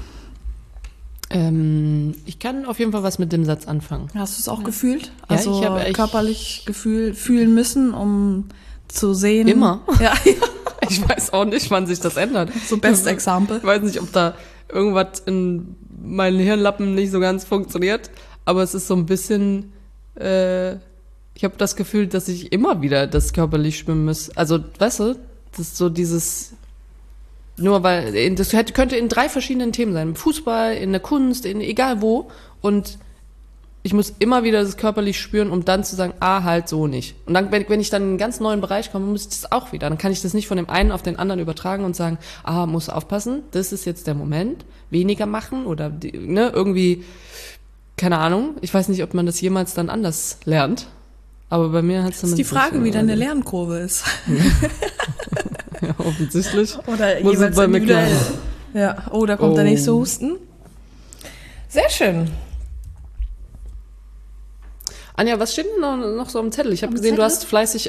Ich kann auf jeden Fall was mit dem Satz anfangen. Hast du es auch gefühlt? Ja, Also ich hab echt- körperlich fühlen müssen, um zu sehen. Immer. Ja, Ich weiß auch nicht, wann sich das ändert. so best example. Ich weiß nicht, ob da irgendwas in meinen Hirnlappen nicht so ganz funktioniert, aber es ist so ein bisschen, ich habe das Gefühl, dass ich immer wieder das körperlich spüren muss. Also, weißt du, das ist so dieses, nur weil, das könnte in 3 verschiedenen Themen sein. Im Fußball, in der Kunst, egal wo. Und ich muss immer wieder das körperlich spüren, um dann zu sagen, halt so nicht. Und dann, wenn ich dann in einen ganz neuen Bereich komme, muss ich das auch wieder. Dann kann ich das nicht von dem einen auf den anderen übertragen und sagen, muss aufpassen, das ist jetzt der Moment, weniger machen oder irgendwie, keine Ahnung. Ich weiß nicht, ob man das jemals dann anders lernt. Aber bei mir hat es Das ist die Frage, wie deine Lernkurve ist. Ja, offensichtlich. Oder Muss es jeweils bei mir individuell. klar. Ja, da kommt der nächste Husten. Sehr schön. Anja, was steht denn noch so am Zettel? Ich habe Am gesehen, du Zettel? hast fleißig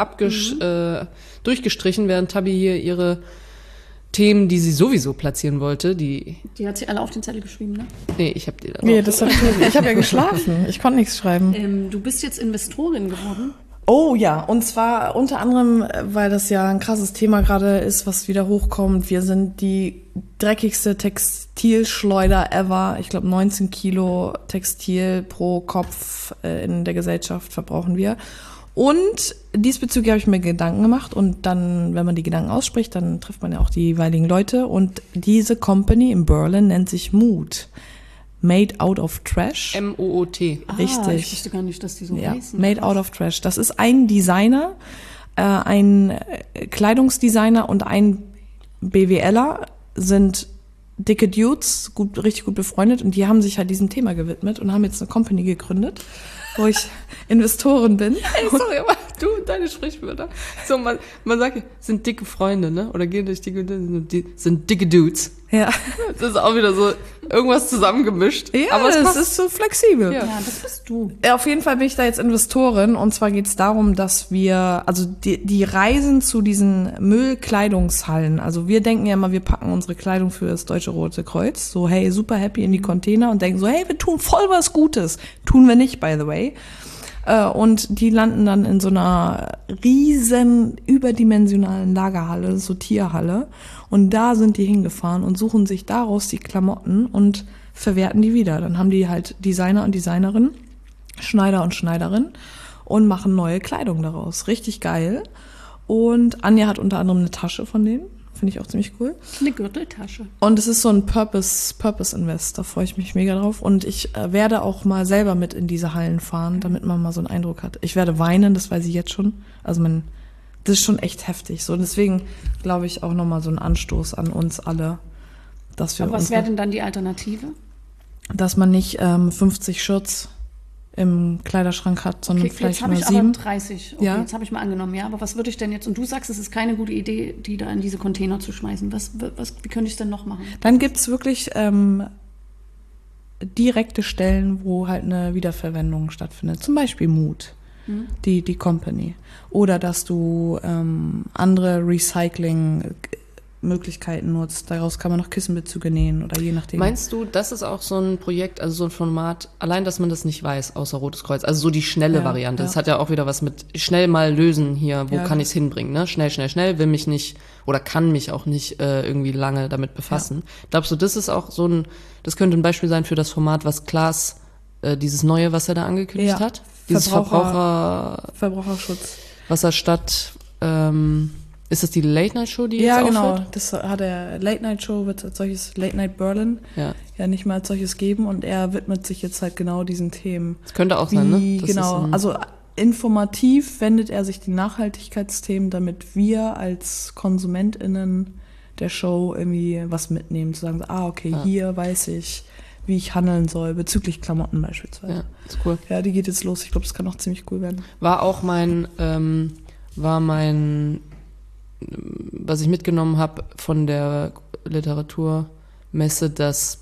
durchgestrichen, während Tabi hier ihre Themen, die sie sowieso platzieren wollte, Die hat sie alle auf den Zettel geschrieben, ne? Nee, ich habe die da Nee, drauf. das ich habe ja geschlafen. Ich konnte nichts schreiben. Du bist jetzt Investorin geworden. Oh ja, und zwar unter anderem, weil das ja ein krasses Thema gerade ist, was wieder hochkommt. Wir sind die dreckigste Textilschleuder ever. Ich glaube, 19 Kilo Textil pro Kopf in der Gesellschaft verbrauchen wir. Und diesbezüglich habe ich mir Gedanken gemacht und dann, wenn man die Gedanken ausspricht, dann trifft man ja auch die jeweiligen Leute. Und diese Company in Berlin nennt sich Mood. Made out of trash. M-O-O-T. Richtig. Ich wusste gar nicht, dass die so Ja, heißen. Made out of trash. Das ist ein Designer, ein Kleidungsdesigner und ein BWLer sind dicke Dudes, richtig gut befreundet und die haben sich halt diesem Thema gewidmet und haben jetzt eine Company gegründet, wo ich Investorin bin. Ey, sorry, aber du, deine Sprichwörter. So, man sagt ja, sind dicke Freunde, ne? Oder gehen durch sind dicke Dudes. Ja, Das ist auch wieder so irgendwas zusammengemischt. ja, aber es das passt. ist so flexibel. Ja. Ja, das bist du. Ja, auf jeden Fall bin ich da jetzt Investorin und zwar geht es darum, dass wir, also die Reisen zu diesen Müllkleidungshallen, also wir denken ja immer, wir packen unsere Kleidung für das Deutsche Rote Kreuz, so hey, super happy in die Container und denken so, hey, wir tun voll was Gutes. Tun wir nicht, by the way. Und die landen dann in so einer riesen überdimensionalen Lagerhalle, Sortierhalle. Und da sind die hingefahren und suchen sich daraus die Klamotten und verwerten die wieder. Dann haben die halt Designer und Designerinnen, Schneider und Schneiderin und machen neue Kleidung daraus. Richtig geil. Und Anja hat unter anderem eine Tasche von denen. Finde ich auch ziemlich cool. Eine Gürteltasche. Und es ist so ein Purpose Invest, da freue ich mich mega drauf. Und ich werde auch mal selber mit in diese Hallen fahren, damit man mal so einen Eindruck hat. Ich werde weinen, das weiß ich jetzt schon. Also das ist schon echt heftig. So, und deswegen glaube ich auch nochmal so ein Anstoß an uns alle, dass wir Aber was wäre denn dann die Alternative? dass man nicht 50 Shirts im Kleiderschrank hat, sondern Okay, vielleicht jetzt habe nur ich aber 7. 30. Okay, Ja. jetzt habe ich mal angenommen, ja. Aber was würde ich denn jetzt, und du sagst, es ist keine gute Idee, die da in diese Container zu schmeißen. Wie könnte ich es denn noch machen? Dann gibt's wirklich direkte Stellen, wo halt eine Wiederverwendung stattfindet. Zum Beispiel Mood, die Company. Oder dass du andere Recycling-Möglichkeiten nutzt. Daraus kann man noch Kissenbezüge nähen oder je nachdem. Meinst du, das ist auch so ein Projekt, also so ein Format, allein, dass man das nicht weiß, außer Rotes Kreuz, also so die schnelle Ja, Variante. ja. Das hat ja auch wieder was mit schnell mal lösen hier, wo Ja. kann ich es hinbringen, ne? Schnell, will mich nicht oder kann mich auch nicht irgendwie lange damit befassen. Glaubst du, das ist auch so das könnte ein Beispiel sein für das Format, was Klaas, dieses Neue, was er da angekündigt Ja. hat? Dieses Verbraucherschutz. Wasserstadt, ist das die Late-Night-Show, die Ja, jetzt genau. aufhört? Das hat er, Late Night Show wird als solches Late Night Berlin Ja. ja nicht mal als solches geben und er widmet sich jetzt halt genau diesen Themen. Das könnte auch sein, ne? Wie, Das genau, ist ein- also informativ wendet er sich die Nachhaltigkeitsthemen, damit wir als KonsumentInnen der Show irgendwie was mitnehmen, zu sagen, okay, hier weiß ich, wie ich handeln soll, bezüglich Klamotten beispielsweise. Ja, ist cool. Ja, die geht jetzt los. Ich glaube, das kann auch ziemlich cool werden. War auch was ich mitgenommen habe von der Literaturmesse, dass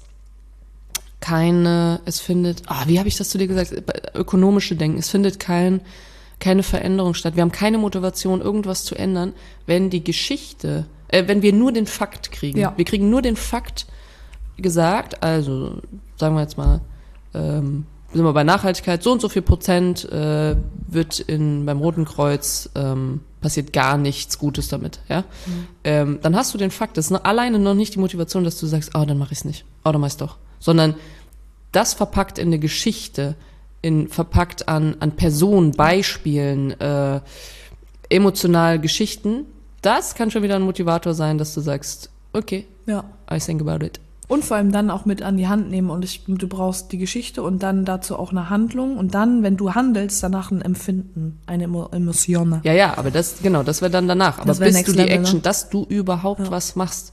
es findet, wie habe ich das zu dir gesagt, ökonomische Denken, es findet keine Veränderung statt. Wir haben keine Motivation, irgendwas zu ändern, wenn die Geschichte, wenn wir nur den Fakt kriegen. Ja. Wir kriegen nur den Fakt gesagt, also sagen wir jetzt mal, sind wir bei Nachhaltigkeit, so und so viel Prozent wird beim Roten Kreuz passiert gar nichts Gutes damit, ja. Dann hast du den Fakt, das ist alleine noch nicht die Motivation, dass du sagst, dann mache ich es nicht, dann mach ich's doch, sondern das verpackt in eine Geschichte, verpackt an Personen, Beispielen, emotional Geschichten, das kann schon wieder ein Motivator sein, dass du sagst, okay, Ja. I think about it. Und vor allem dann auch mit an die Hand nehmen und du brauchst die Geschichte und dann dazu auch eine Handlung und dann, wenn du handelst, danach ein Empfinden, eine Emotion. Ja, aber das wäre dann danach. Aber Das wär bist Next du die Level, Action, ne? dass du überhaupt was machst,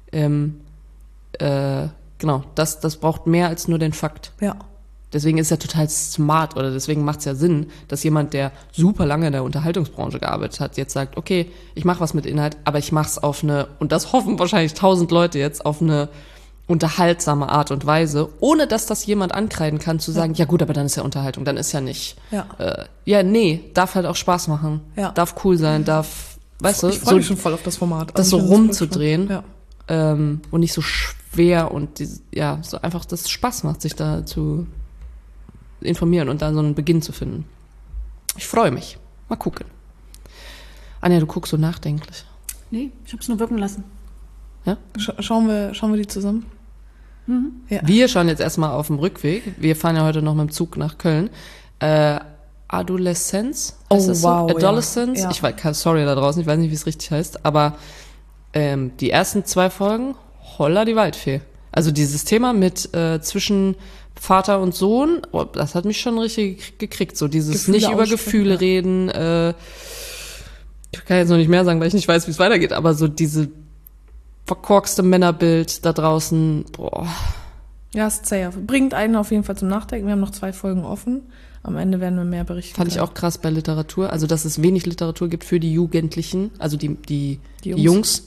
genau, das braucht mehr als nur den Fakt. Ja. Deswegen ist ja total smart oder deswegen macht es ja Sinn, dass jemand, der super lange in der Unterhaltungsbranche gearbeitet hat, jetzt sagt, okay, ich mache was mit Inhalt, aber ich mache es und das hoffen wahrscheinlich 1000 Leute jetzt, auf eine unterhaltsame Art und Weise, ohne dass das jemand ankreiden kann, zu sagen, ja gut, aber dann ist ja Unterhaltung, dann ist ja nicht. Ja. Nee, darf halt auch Spaß machen. Ja. Darf cool sein, darf, weißt du, Ich freue mich schon voll auf das Format. das so Also ich finde das rumzudrehen. wirklich Ja. Und nicht so schwer und so einfach, dass es Spaß macht, sich da zu informieren und da so einen Beginn zu finden. Ich freue mich. Mal gucken. Anja, du guckst so nachdenklich. Nee, ich habe es nur wirken lassen. Ja? Schauen wir die zusammen? Ja. Wir schauen jetzt erstmal auf dem Rückweg. Wir fahren ja heute noch mit dem Zug nach Köln. Adoleszenz? Heißt das so? wow, ja. Adolescence? Ja. Ich weiß, sorry da draußen, ich weiß nicht, wie es richtig heißt, aber die ersten 2 Folgen, holla die Waldfee. Also dieses Thema mit zwischen Vater und Sohn, das hat mich schon richtig gekriegt. So dieses Gefühle nicht über aussprechen, Gefühle ja. reden. Ich kann jetzt noch nicht mehr sagen, weil ich nicht weiß, wie es weitergeht, aber so diese verkorkste Männerbild da draußen, boah. Ja, ist zäh. Bringt einen auf jeden Fall zum Nachdenken. Wir haben noch 2 Folgen offen. Am Ende werden wir mehr berichten. Fand ich auch krass bei Literatur. Also, dass es wenig Literatur gibt für die Jugendlichen, also die Jungs.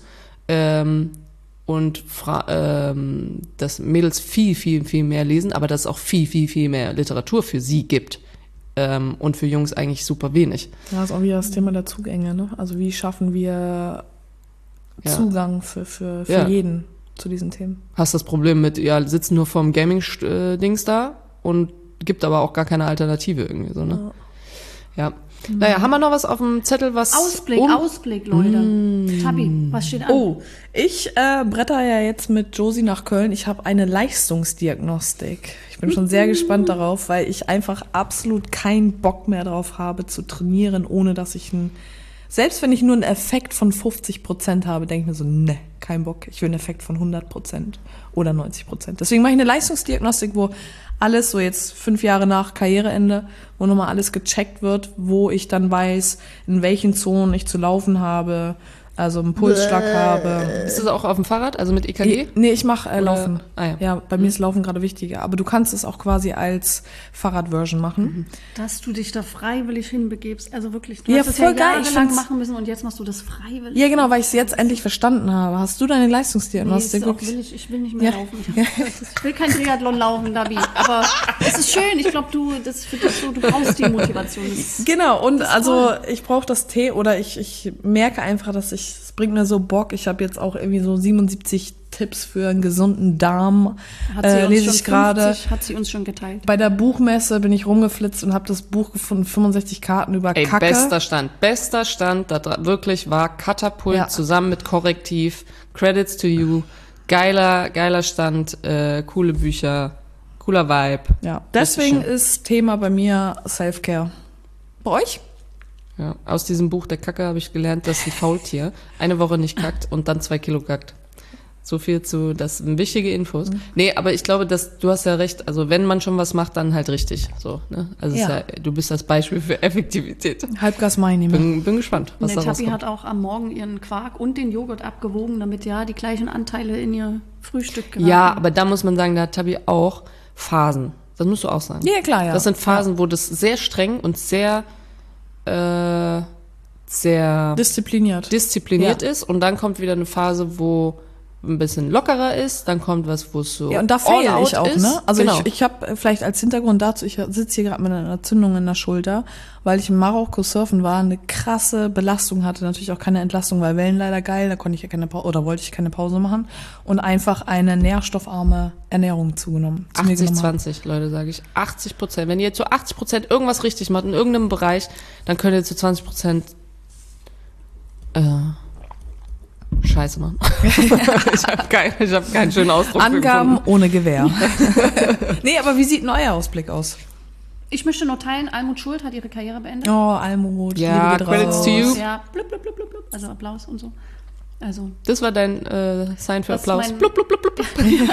Und dass Mädels viel, viel, viel mehr lesen, aber dass es auch viel, viel, viel mehr Literatur für sie gibt. Und für Jungs eigentlich super wenig. Ja, ist auch wieder das Thema der Zugänge, ne? Also wie schaffen wir Zugang für Ja. jeden zu diesen Themen? Hast das Problem mit, sitzen nur vorm Gaming-Dings da und gibt aber auch gar keine Alternative irgendwie so, ne? Ja. Naja, haben wir noch was auf dem Zettel, was... Ausblick, Leute. Tabi, was steht an? Oh, ich bretter ja jetzt mit Josie nach Köln. Ich habe eine Leistungsdiagnostik. Ich bin schon sehr gespannt darauf, weil ich einfach absolut keinen Bock mehr drauf habe zu trainieren, ohne dass ich selbst wenn ich nur einen Effekt von 50% habe, denke ich mir so, ne, kein Bock. Ich will einen Effekt von 100% oder 90%. Deswegen mache ich eine Leistungsdiagnostik, wo alles, so jetzt 5 Jahre nach Karriereende, wo nochmal alles gecheckt wird, wo ich dann weiß, in welchen Zonen ich zu laufen habe, also einen Pulsschlag habe. Ist das auch auf dem Fahrrad, also mit EKG? Nee, ich mache Laufen. Ja. Ja, bei mir ist Laufen gerade wichtiger. Aber du kannst es auch quasi als Fahrradversion machen. Dass du dich da freiwillig hinbegibst. Also wirklich, du Ja, hast es voll ja geil. Ich jahrelang find's- machen müssen und jetzt machst du das freiwillig. Ja, genau, weil ich es jetzt endlich verstanden habe. Hast du deine Nee, Leistungsdiagnostik? ist auch ich will nicht mehr Ja. laufen. Ich will kein Triathlon laufen, Dabi. Aber es ist schön. Ich glaube, das ist für dich so, du brauchst die Motivation. Genau, und ist also toll. ich brauche das Tee oder ich merke einfach, dass es bringt mir so Bock. Ich habe jetzt auch irgendwie so 77 Tipps für einen gesunden Darm. Lese ich gerade. Hat sie uns schon geteilt. Bei der Buchmesse bin ich rumgeflitzt und habe das Buch gefunden, 65 Karten über Ey, Kacke. bester Stand. Wirklich war Katapult Ja. zusammen mit Korrektiv. Credits to you. Geiler Stand, coole Bücher, cooler Vibe. Ja, deswegen schön. ist Thema bei mir Self-Care. Bei euch? Ja, aus diesem Buch der Kacke habe ich gelernt, dass ein Faultier 1 Woche nicht kackt und dann 2 Kilo kackt. So viel das sind wichtige Infos. Nee, aber ich glaube, du hast ja recht. Also wenn man schon was macht, dann halt richtig. So, ne? Also Ja. du bist das Beispiel für Effektivität. Halbgas mache ich nicht mehr. Bin gespannt, was Der da Tabi rauskommt. hat auch am Morgen ihren Quark und den Joghurt abgewogen, damit ja die gleichen Anteile in ihr Frühstück geraten. Ja, aber da muss man sagen, da hat Tabi auch Phasen. Das musst du auch sagen. Ja, klar, ja. Das sind Phasen, wo das sehr streng und sehr diszipliniert Ja. ist. Und dann kommt wieder eine Phase, wo ein bisschen lockerer ist. Dann kommt was, wo es so Ja, und da all fehle out ich auch, ist. ne? Also genau. ich habe vielleicht als Hintergrund dazu, ich sitze hier gerade mit einer Entzündung in der Schulter, weil ich in Marokko surfen war, eine krasse Belastung hatte, natürlich auch keine Entlastung, weil Wellen leider geil, da konnte ich ja wollte ich keine Pause machen und einfach eine nährstoffarme Ernährung zu mir genommen habe. 80-20, Leute, sage ich. 80%. Wenn ihr zu 80% irgendwas richtig macht in irgendeinem Bereich, dann könnt ihr zu 20% Scheiße machen. Ich hab keinen schönen Ausdruck für Angaben gefunden. ohne Gewähr. Nee, aber wie sieht ein neuer Ausblick aus? Ich möchte nur teilen, Almut Schuld hat ihre Karriere beendet. Oh, Almut, Ja, Liebe geht Credits raus. to you. Ja, blub, blub, blub, blub, blub. Also Applaus und so. Also, Das war dein Sign für Das ist Applaus. mein- Blub, blub, blub, blub.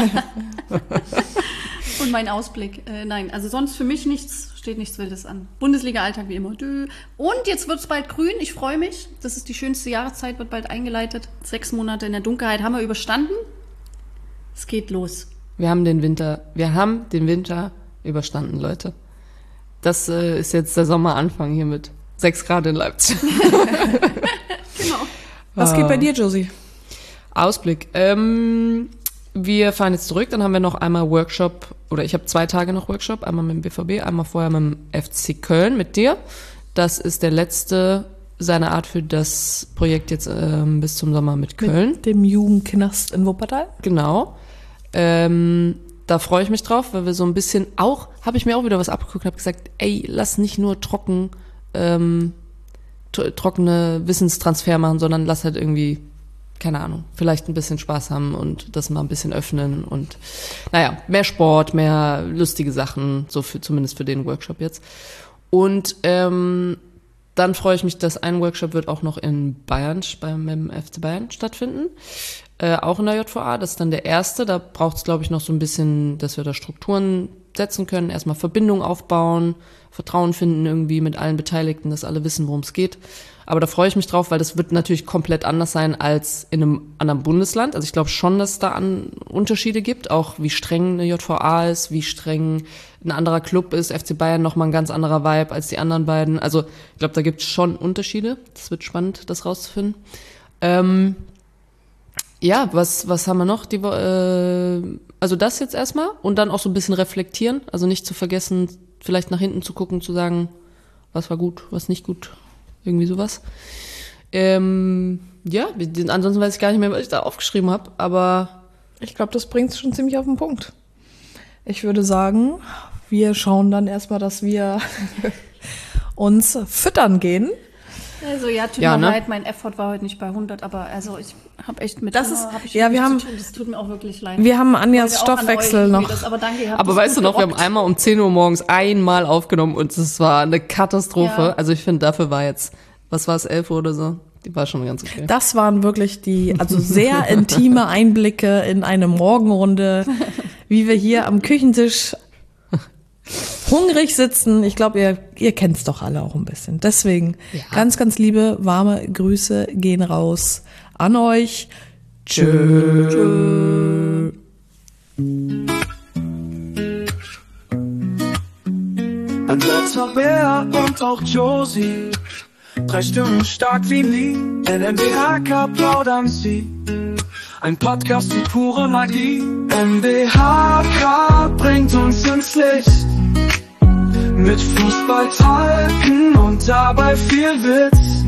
und mein Ausblick. Nein, also sonst für mich steht nichts Wildes an. Bundesliga-Alltag wie immer. Dö. Und jetzt wird's bald grün, ich freue mich. Das ist die schönste Jahreszeit, wird bald eingeleitet. 6 Monate in der Dunkelheit haben wir überstanden. Es geht los. Wir haben den Winter überstanden, Leute. Das ist jetzt der Sommeranfang hier mit 6 Grad in Leipzig. Genau. Was geht bei dir, Josie? Ausblick. wir fahren jetzt zurück, dann haben wir noch einmal Workshop, oder ich habe 2 Tage noch Workshop, einmal mit dem BVB, einmal vorher mit dem FC Köln mit dir. Das ist der letzte seiner Art für das Projekt jetzt bis zum Sommer mit Köln. Mit dem Jugendknast in Wuppertal. Genau. Da freue ich mich drauf, weil wir so ein bisschen auch, habe ich mir auch wieder was abgeguckt, habe gesagt, ey, lass nicht nur trockene Wissenstransfer machen, sondern lass halt irgendwie, keine Ahnung, vielleicht ein bisschen Spaß haben und das mal ein bisschen öffnen und naja, mehr Sport, mehr lustige Sachen, so zumindest für den Workshop jetzt. Und dann freue ich mich, dass ein Workshop wird auch noch in Bayern, beim FC Bayern stattfinden. Auch in der JVA, das ist dann der erste. Da braucht es, glaube ich, noch so ein bisschen, dass wir da Strukturen setzen können. Erstmal Verbindung aufbauen, Vertrauen finden irgendwie mit allen Beteiligten, dass alle wissen, worum es geht. Aber da freue ich mich drauf, weil das wird natürlich komplett anders sein als in einem anderen Bundesland. Also ich glaube schon, dass es da Unterschiede gibt, auch wie streng eine JVA ist, wie streng ein anderer Club ist. FC Bayern nochmal ein ganz anderer Vibe als die anderen beiden. Also ich glaube, da gibt es schon Unterschiede. Das wird spannend, das rauszufinden. Ja, was haben wir noch? Also das jetzt erstmal und dann auch so ein bisschen reflektieren. Also nicht zu vergessen, vielleicht nach hinten zu gucken, zu sagen, was war gut, was nicht gut. Irgendwie sowas. Ansonsten weiß ich gar nicht mehr, was ich da aufgeschrieben habe, aber Ich glaube, das bringt es schon ziemlich auf den Punkt. Ich würde sagen, wir schauen dann erstmal, dass wir uns füttern gehen. Also tut Ja, mir ne? leid, mein Effort war heute nicht bei 100, aber also ich habe echt mit Das Hunger, ist- hab ich ja, wirklich wir haben- zu tun. Das tut mir auch wirklich leid. Wir haben Anjas Heute auch an Stoffwechsel euch, noch. aber danke, ihr habt aber das weißt du gut noch, wir haben gerockt. einmal um 10 Uhr morgens einmal aufgenommen und es war eine Katastrophe. Ja. Also ich finde, dafür war jetzt, was war es, 11 Uhr oder so? Die war schon ganz okay. Das waren wirklich also sehr intime Einblicke in eine Morgenrunde, wie wir hier am Küchentisch hungrig sitzen. Ich glaube, ihr kennt's doch alle auch ein bisschen. Deswegen ganz, ganz liebe, warme Grüße gehen raus an euch. Tschö. Ein letzter Bär und auch Josie. 3 Stimmen stark wie nie. NMBHK plaudern sie. Ein Podcast wie pure Magie. NMBHK bringt uns ins Licht. Mit Fußballtalken und dabei viel Witz.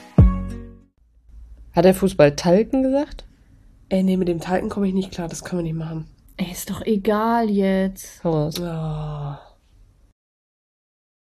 Hat der Fußball Talken gesagt? Ey, nee, mit dem Talken komme ich nicht klar. Das können wir nicht machen. Ey, ist doch egal jetzt. Hau raus. Oh.